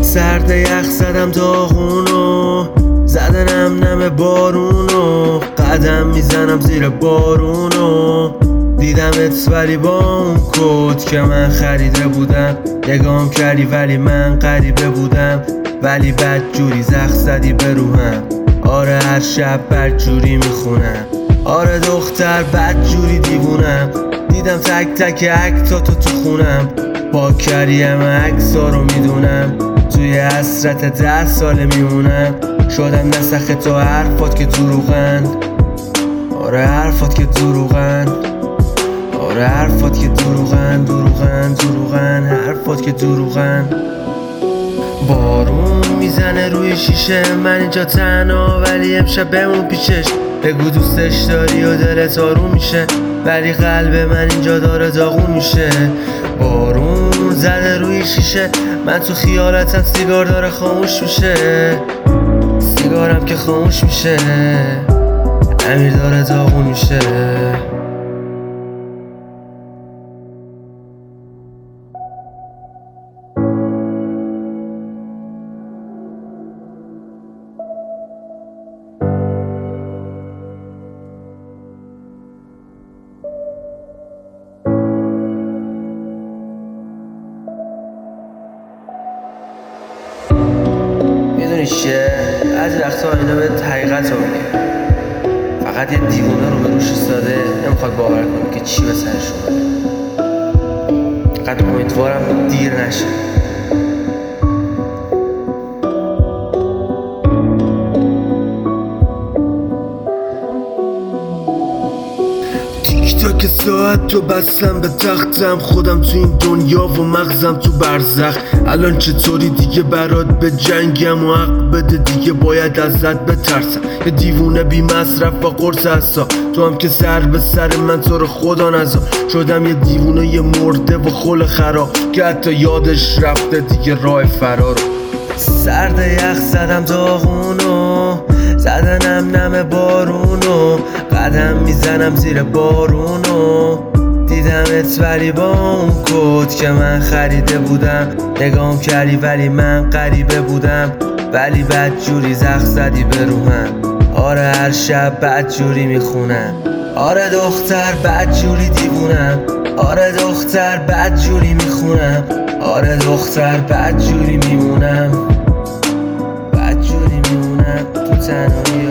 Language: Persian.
سرد یخ زدم داغونو، زدنم نم بارونو، قدم میزنم زیر بارونو. دیدمت ولی با اون کت که من خریده بودم، نگام کردی ولی من غریبه بودم، ولی بد جوری زخم زدی به روحم. آره هر شب بد جوری میخونم، آره دختر بد جوری دیوونم. دیدم تک تک عکساتو تو خونم، با کریم عکسا رو میدونم، توی حسرت 10 ساله میمونم. شدم نسخ تو حرفات که دروغن، آره حرفات که دروغن، آره حرفات که دروغن، دروغن دروغن، حرفات که دروغن. بارون میزنه روی شیشه، من اینجا تنها ولی امشب بمون پیشش. بگو دوستش داری و دلت آروم میشه، ولی قلب من اینجا داره داغون میشه. بارون زده روی شیشه، من تو خیالتم، سیگار داره خاموش میشه، سیگارم که خاموش میشه، امیر داره داغون میشه. میدونی چیه؟ از وقتا اینا به حقیقت رو میگه، فقط یه دیوونه رو به روش ایستاده نمیخواد باور کنه که چی به سرش اومده. فقط امیدوارم دیر نشه. تیک ساعت تو بستم به تختم، خودم تو این دنیا و مغزم تو برزخ. الان چطوری دیگه برات به جنگم و حق بده دیگه باید ازت بترسم. یه دیوونه بی مصرف و قرص حسا، تو هم که سر به سر من تو رو خدا نذار. شدم یه دیوونه یه مرده و خل خراب که حتی یادش رفته دیگه راه فرار. سرد یخ زدم داغونو، زدنم نم بارونو، قدم میزنم زیر بارونو. دیدمت ولی با اون کت که من خریده بودم، نگام کردی ولی من غریبه بودم، ولی بد جوری زخم زدی به روحم. آره هر شب بد جوری میخونم، آره دختر بد جوری دیوونم، آره دختر بد جوری میخونم، آره دختر بد جوری میمونم، بد جوری میمونم تو تنهایی.